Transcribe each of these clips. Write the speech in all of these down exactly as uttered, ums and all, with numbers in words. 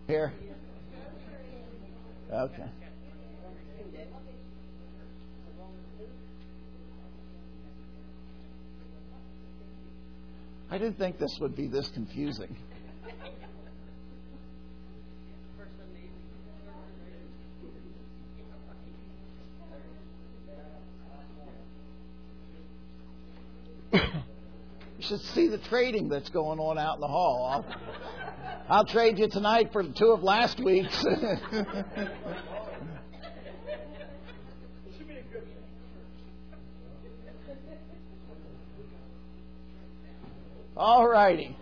Here? Okay. I didn't think this would be this confusing. You should see the trading that's going on out in the hall. I'll, I'll trade you tonight for two of last week's. All righty.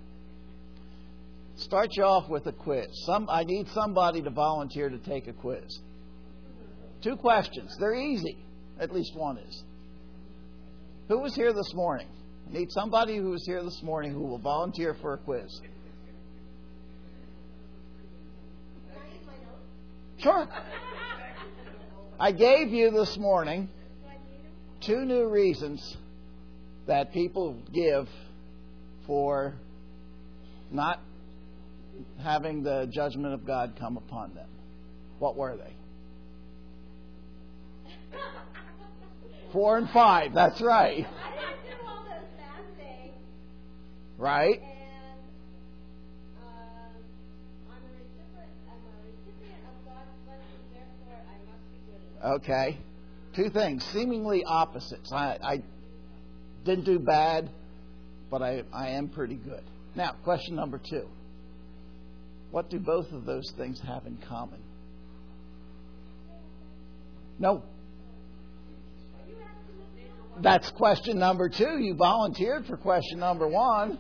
Start you off with a quiz. Some I need somebody to volunteer to take a quiz. Two questions. They're easy. At least one is. Who was here this morning? I need somebody who was here this morning who will volunteer for a quiz. Sure. I gave you this morning two new reasons that people give for not having the judgment of God come upon them. What were they? Four and five. That's right. I didn't do all those fasting. Right. And um, I'm a recipient. I'm a recipient of God's blessing. Therefore, I must be good. Okay. Two things, seemingly opposites. I, I didn't do bad, but I, I am pretty good. Now, question number two. What do both of those things have in common? No. That's question number two. You volunteered for question number one.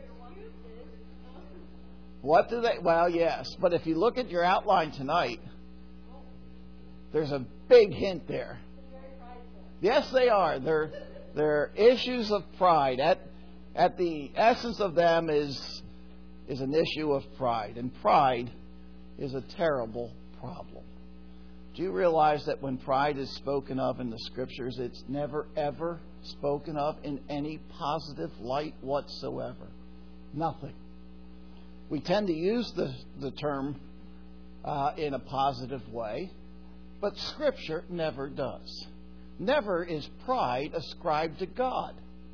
What do they... Well, yes. But if you look at your outline tonight, there's a big hint there. Yes, they are. They're, they're issues of pride. At, at the essence of them is, is an issue of pride. And pride is a terrible problem. Do you realize that when pride is spoken of in the Scriptures, it's never, ever spoken of in any positive light whatsoever? Nothing. We tend to use the, the term uh, in a positive way, but Scripture never does. Never is pride ascribed to God.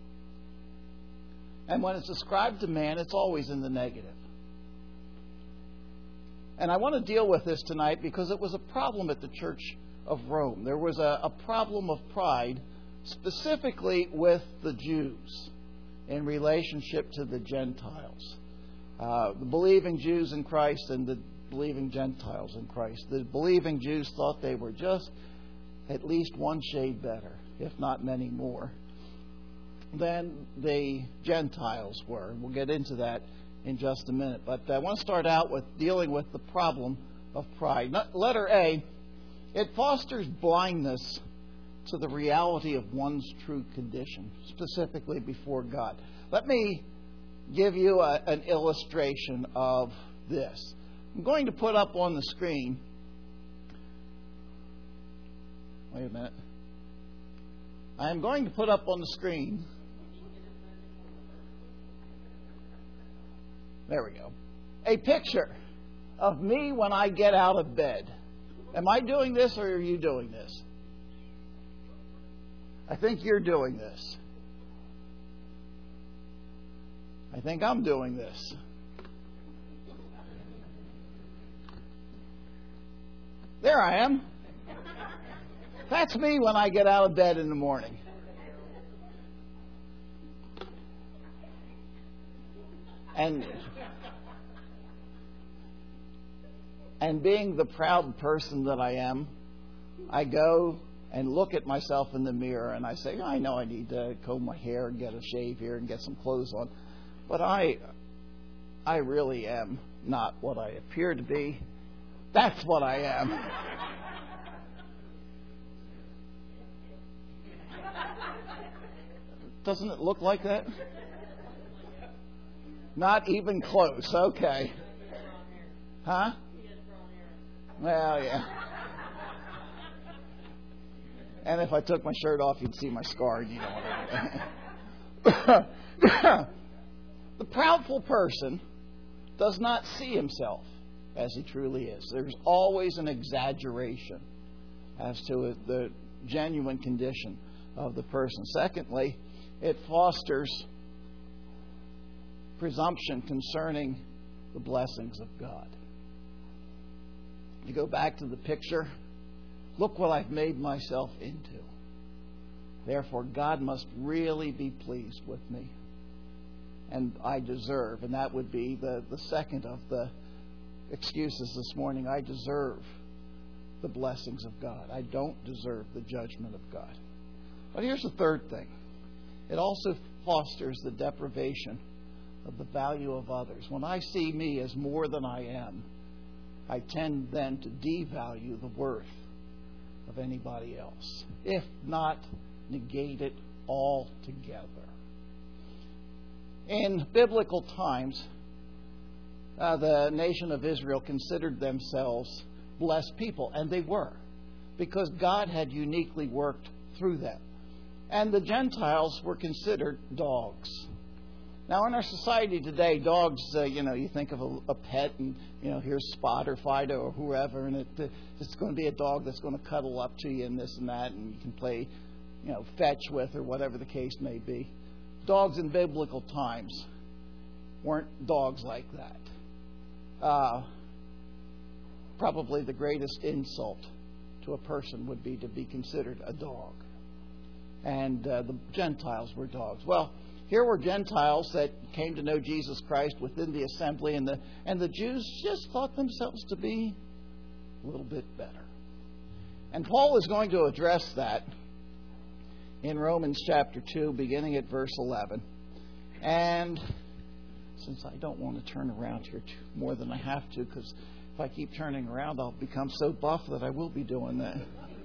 And when it's ascribed to man, it's always in the negative. And I want to deal with this tonight because it was a problem at the Church of Rome. There was a, a problem of pride specifically with the Jews in relationship to the Gentiles. Uh, the believing Jews in Christ and the believing Gentiles in Christ. The believing Jews thought they were just at least one shade better, if not many more, than the Gentiles were. And we'll get into that in just a minute. But I want to start out with dealing with the problem of pride. Letter A, it fosters blindness to the reality of one's true condition, specifically before God. Let me give you a, an illustration of this. I'm going to put up on the screen. Wait a minute. I am going to put up on the screen. There we go. A picture of me when I get out of bed. Am I doing this or are you doing this? I think you're doing this. I think I'm doing this. There I am. That's me when I get out of bed in the morning. And and being the proud person that I am, I go and look at myself in the mirror and I say, I know I need to comb my hair and get a shave here and get some clothes on. But I I really am not what I appear to be. That's what I am. Doesn't it look like that? Not even close. Okay. Huh? Well, yeah. And if I took my shirt off, you'd see my scar. You know. The proudful person does not see himself as He truly is. There's always an exaggeration as to the genuine condition of the person. Secondly, it fosters presumption concerning the blessings of God. You go back to the picture. Look what I've made myself into. Therefore, God must really be pleased with me. And I deserve. And that would be the, the second of the excuses this morning. I deserve the blessings of God. I don't deserve the judgment of God. But here's the third thing. It also fosters the deprivation of the value of others. When I see me as more than I am, I tend then to devalue the worth of anybody else, if not negate it altogether. In biblical times, uh, the nation of Israel considered themselves blessed people, and they were, because God had uniquely worked through them. And the Gentiles were considered dogs. Now, in our society today, dogs, uh, you know, you think of a, a pet and, you know, here's Spot or Fido or whoever, and it, uh, it's going to be a dog that's going to cuddle up to you and this and that, and you can play, you know, fetch with or whatever the case may be. Dogs in biblical times weren't dogs like that. Uh, probably the greatest insult to a person would be to be considered a dog. And uh, the Gentiles were dogs. Well, here were Gentiles that came to know Jesus Christ within the assembly, and the and the Jews just thought themselves to be a little bit better. And Paul is going to address that in Romans chapter two, beginning at verse eleven. And since I don't want to turn around here too, more than I have to, because if I keep turning around, I'll become so buff that I will be doing that.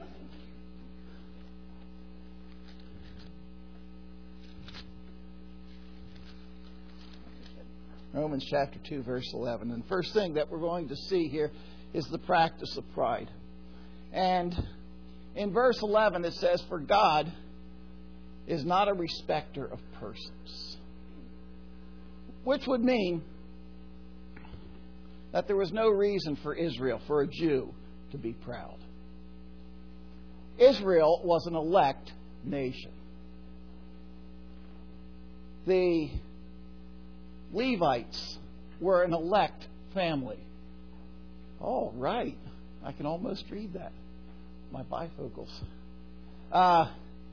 Romans chapter two, verse eleven. And the first thing that we're going to see here is the practice of pride. And in verse eleven it says, "For God is not a respecter of persons." Which would mean that there was no reason for Israel, for a Jew, to be proud. Israel was an elect nation. The Levites were an elect family. Oh, right. I can almost read that. My bifocals. Uh,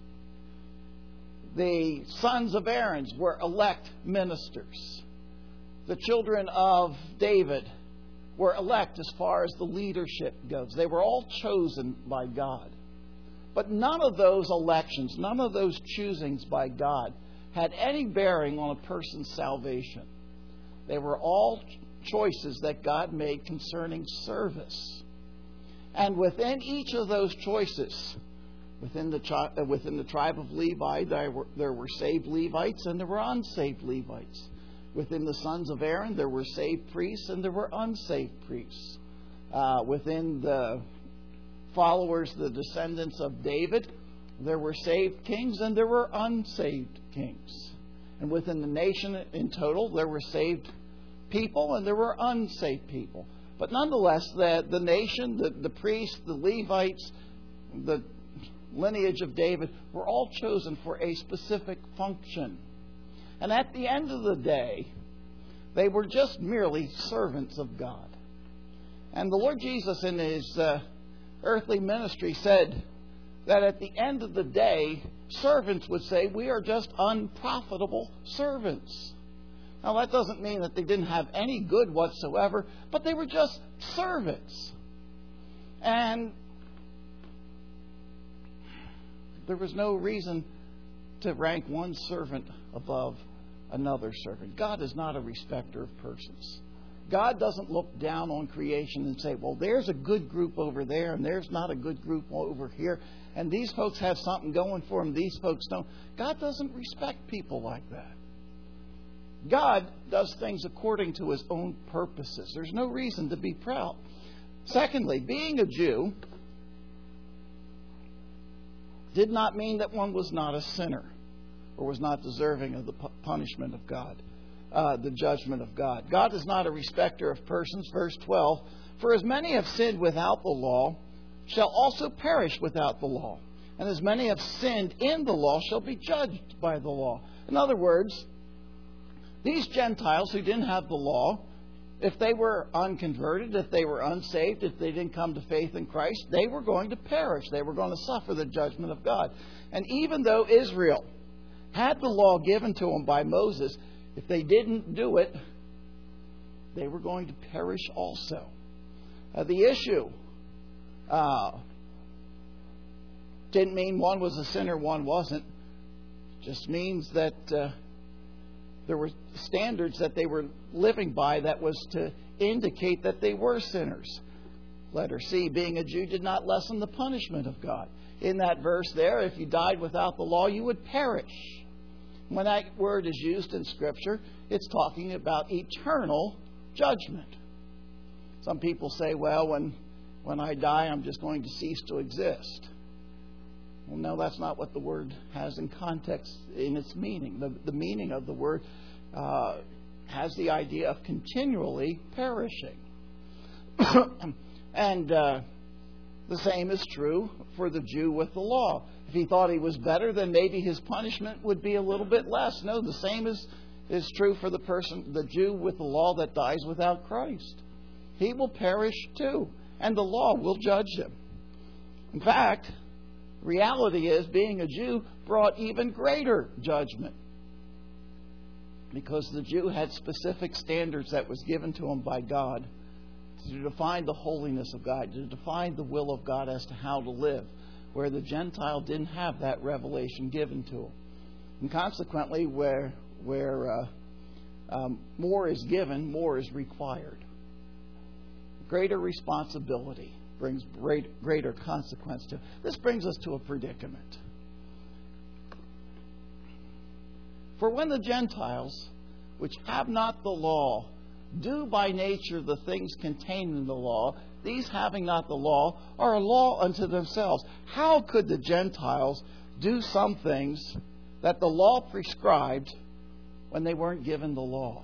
the sons of Aaron were elect ministers. The children of David were elect as far as the leadership goes. They were all chosen by God. But none of those elections, none of those choosings by God had any bearing on a person's salvation. They were all choices that God made concerning service. And within each of those choices, within the, tri- within the tribe of Levi, there were, there were saved Levites and there were unsaved Levites. Within the sons of Aaron, there were saved priests and there were unsaved priests. Uh, within the followers, the descendants of David, there were saved kings and there were unsaved kings. And within the nation in total, there were saved people and there were unsaved people. But nonetheless, the, the nation, the, the priests, the Levites, the lineage of David were all chosen for a specific function. And at the end of the day, they were just merely servants of God. And the Lord Jesus in His uh, earthly ministry said that at the end of the day, servants would say, we are just unprofitable servants. Now, that doesn't mean that they didn't have any good whatsoever, but they were just servants. And there was no reason to rank one servant above another servant. God is not a respecter of persons. God doesn't look down on creation and say, well, there's a good group over there and there's not a good group over here. And these folks have something going for them, these folks don't. God doesn't respect people like that. God does things according to His own purposes. There's no reason to be proud. Secondly, being a Jew did not mean that one was not a sinner or was not deserving of the punishment of God. uh, the judgment of God. God is not a respecter of persons. Verse twelve, for as many have sinned without the law shall also perish without the law. And as many have sinned in the law shall be judged by the law. In other words, these Gentiles who didn't have the law, if they were unconverted, if they were unsaved, if they didn't come to faith in Christ, they were going to perish. They were going to suffer the judgment of God. And even though Israel had the law given to them by Moses, if they didn't do it, they were going to perish also. Uh, the issue uh, didn't mean one was a sinner, one wasn't. It just means that uh, there were standards that they were living by that was to indicate that they were sinners. Letter C, being a Jew did not lessen the punishment of God. In that verse there, if you died without the law, you would perish. When that word is used in Scripture, it's talking about eternal judgment. Some people say, well, when, when I die, I'm just going to cease to exist. Well, no, that's not what the word has in context, in its meaning. The, the meaning of the word uh, has the idea of continually perishing. and uh, the same is true for the Jew with the law. If he thought he was better, then maybe his punishment would be a little bit less. No, the same is, is true for the person, the Jew with the law that dies without Christ. He will perish too, and the law will judge him. In fact, reality is, being a Jew brought even greater judgment, because the Jew had specific standards that was given to him by God to define the holiness of God, to define the will of God as to how to live, where the Gentile didn't have that revelation given to him. And consequently, where where uh, um, more is given, more is required. Greater responsibility brings great, greater consequence to. This brings us to a predicament. For when the Gentiles, which have not the law, do by nature the things contained in the law, these having not the law are a law unto themselves. How could the Gentiles do some things that the law prescribed when they weren't given the law?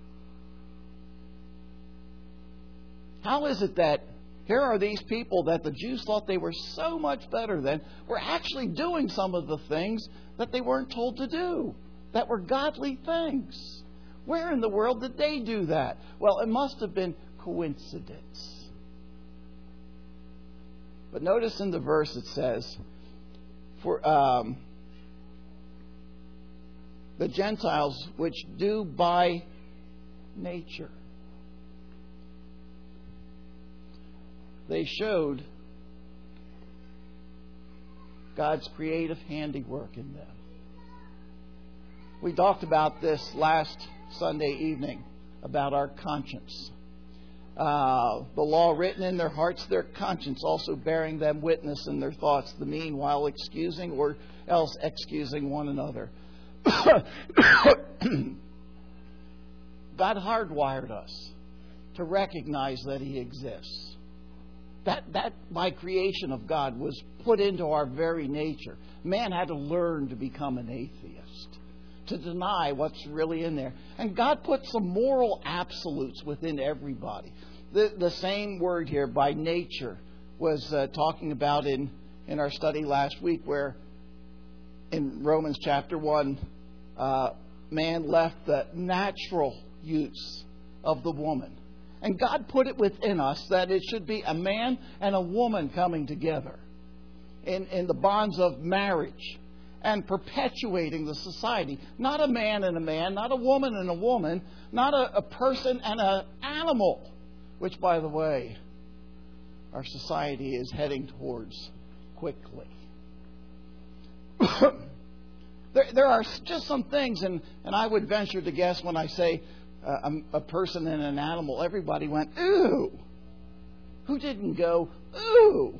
How is it that here are these people that the Jews thought they were so much better than, were actually doing some of the things that they weren't told to do, that were godly things? Where in the world did they do that? Well, it must have been coincidence. But notice in the verse it says, for um, the Gentiles which do by nature. They showed God's creative handiwork in them. We talked about this last Sunday evening, about our conscience. Uh, the law written in their hearts, their conscience also bearing them witness in their thoughts, the meanwhile excusing or else excusing one another. God hardwired us to recognize that He exists. That, that, by creation of God, was put into our very nature. Man had to learn to become an atheist, to deny what's really in there. And God put some moral absolutes within everybody. The, the same word here, by nature, was uh, talking about in, in our study last week, where in Romans chapter one, uh, man left the natural use of the woman. And God put it within us that it should be a man and a woman coming together in, in the bonds of marriage and perpetuating the society. Not a man and a man, not a woman and a woman, not a, a person and an animal, which, by the way, our society is heading towards quickly. there, there are just some things, and, and I would venture to guess when I say Uh, a, a person and an animal, everybody went, ooh. Who didn't go, ooh?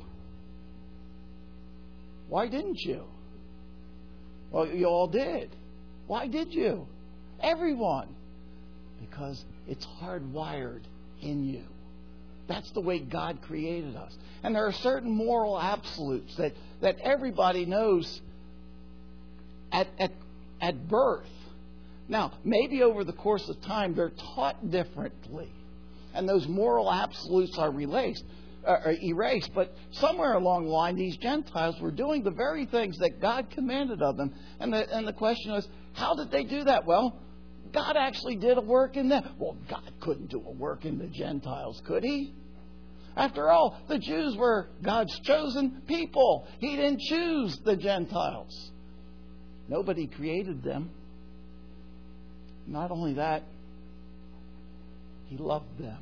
Why didn't you? Well, you all did. Why did you? Everyone. Because it's hardwired in you. That's the way God created us. And there are certain moral absolutes that, that everybody knows at, at, at birth. Now, maybe over the course of time, they're taught differently. And those moral absolutes are erased. Uh, erased. But somewhere along the line, these Gentiles were doing the very things that God commanded of them. And the, and the question was, how did they do that? Well, God actually did a work in them. Well, God couldn't do a work in the Gentiles, could He? After all, the Jews were God's chosen people. He didn't choose the Gentiles. Nobody created them. Not only that, He loved them.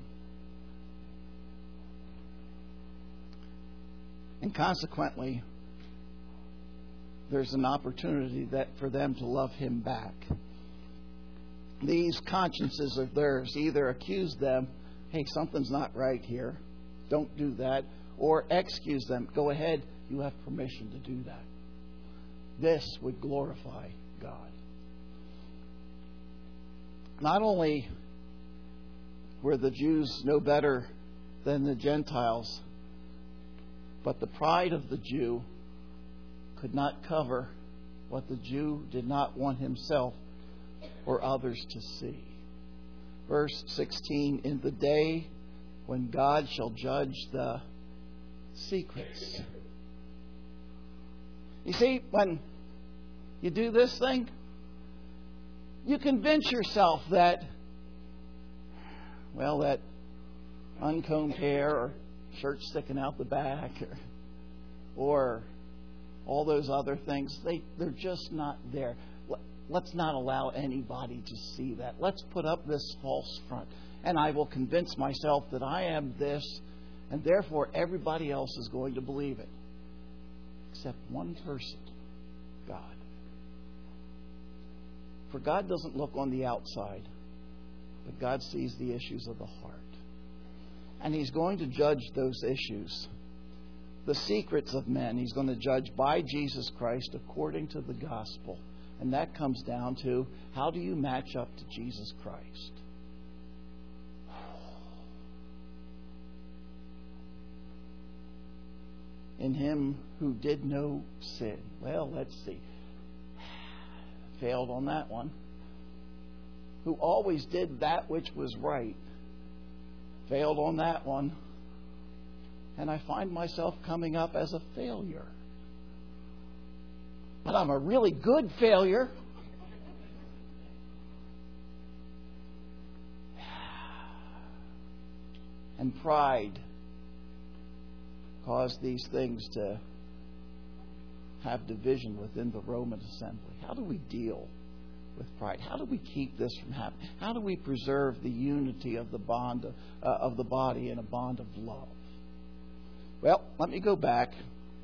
And consequently, there's an opportunity that for them to love Him back. These consciences of theirs either accuse them, hey, something's not right here, don't do that, or excuse them, go ahead, you have permission to do that. This would glorify God. Not only were the Jews no better than the Gentiles, but the pride of the Jew could not cover what the Jew did not want himself or others to see. Verse sixteen, in the day when God shall judge the secrets. You see, when you do this thing, you convince yourself that, well, that uncombed hair or shirt sticking out the back or, or all those other things, they, they're just not there. Let's not allow anybody to see that. Let's put up this false front. And I will convince myself that I am this, and therefore everybody else is going to believe it. Except one person, God. For God doesn't look on the outside, but God sees the issues of the heart. And He's going to judge those issues. The secrets of men, He's going to judge by Jesus Christ according to the gospel. And that comes down to, how do you match up to Jesus Christ? In Him who did no sin. Well, let's see. Failed on that one. Who always did that which was right. Failed on that one. And I find myself coming up as a failure. But I'm a really good failure. And pride caused these things to have division within the Roman assembly. How do we deal with pride? How do we keep this from happening? How do we preserve the unity of the bond of, uh, of the body in a bond of love? Well, let me go back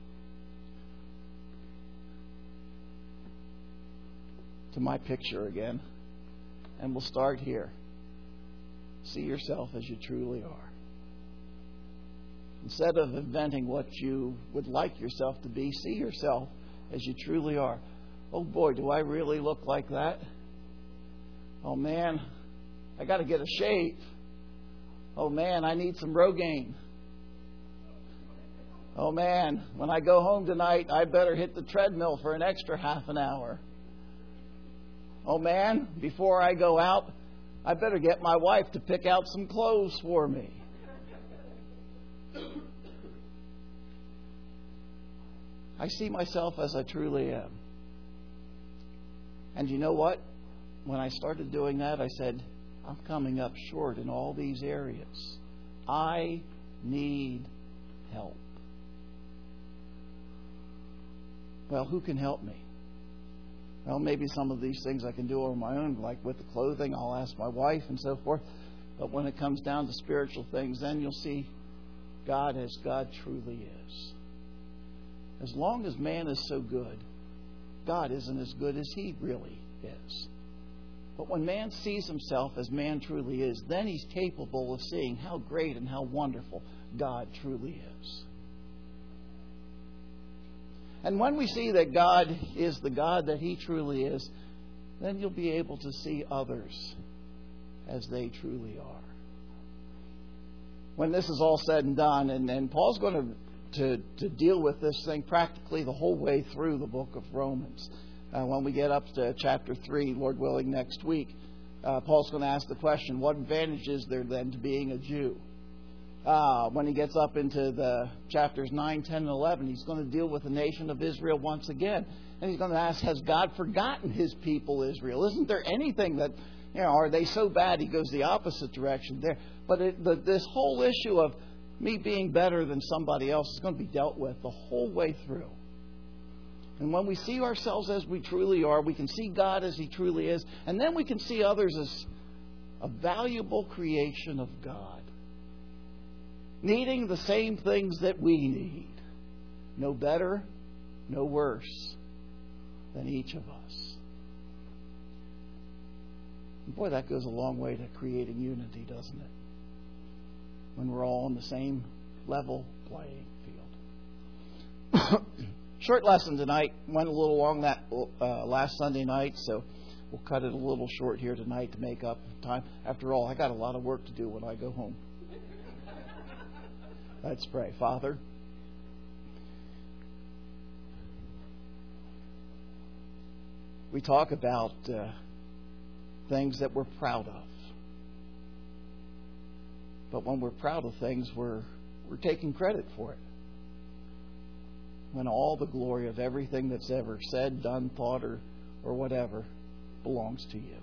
to my picture again, and we'll start here. See yourself as you truly are. Instead of inventing what you would like yourself to be, see yourself as you truly are. Oh boy, do I really look like that? Oh man, I got to get a shave. Oh man, I need some Rogaine. Oh man, when I go home tonight, I better hit the treadmill for an extra half an hour. Oh man, before I go out, I better get my wife to pick out some clothes for me. I see myself as I truly am. And you know what? When I started doing that, I said, I'm coming up short in all these areas. I need help. Well, who can help me? Well, maybe some of these things I can do on my own, like with the clothing, I'll ask my wife and so forth. But when it comes down to spiritual things, then you'll see God as God truly is. As long as man is so good, God isn't as good as He really is. But when man sees himself as man truly is, then he's capable of seeing how great and how wonderful God truly is. And when we see that God is the God that He truly is, then you'll be able to see others as they truly are. When this is all said and done, and, and Paul's going to, to, to deal with this thing practically the whole way through the book of Romans. Uh, when we get up to chapter three, Lord willing, next week, uh, Paul's going to ask the question, what advantage is there then to being a Jew? Uh, when he gets up into the chapters nine, ten, and eleven, he's going to deal with the nation of Israel once again. And he's going to ask, has God forgotten His people Israel? Isn't there anything that, you know, are they so bad? He goes the opposite direction there. But it, the, this whole issue of me being better than somebody else is going to be dealt with the whole way through. And when we see ourselves as we truly are, we can see God as He truly is, and then we can see others as a valuable creation of God, needing the same things that we need. No better, no worse than each of us. And boy, that goes a long way to creating unity, doesn't it? When we're all on the same level playing field. Short lesson tonight. Went a little long that uh, last Sunday night, so we'll cut it a little short here tonight to make up time. After all, I got a lot of work to do when I go home. Let's pray. Father, we talk about uh, things that we're proud of. But when we're proud of things, we're we're taking credit for it. When all the glory of everything that's ever said, done, thought, or, or whatever belongs to You.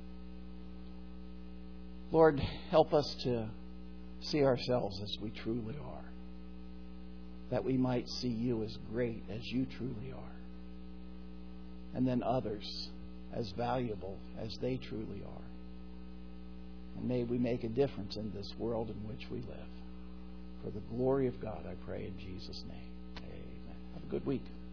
Lord, help us to see ourselves as we truly are, that we might see You as great as You truly are, and then others as valuable as they truly are. And may we make a difference in this world in which we live. For the glory of God, I pray in Jesus' name. Amen. Have a good week.